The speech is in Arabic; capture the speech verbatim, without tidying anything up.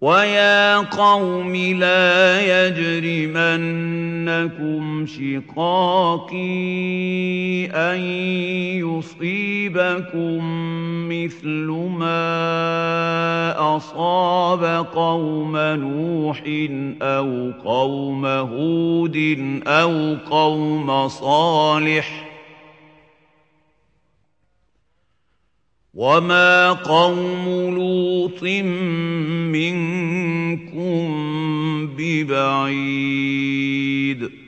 وَيَا قَوْمِ لَا يَجْرِمَنَّكُمْ شِقَاقِي أَن يُصِيبَكُم مِّثْلُ مَا أَصَابَ قَوْمَ نُوحٍ أَوْ قَوْمَ هُودٍ أَوْ قَوْمَ صَالِحٍ ۚ وَمَا قَوْمُ لُوطٍ مِّنكُم بِبَعِيدٍ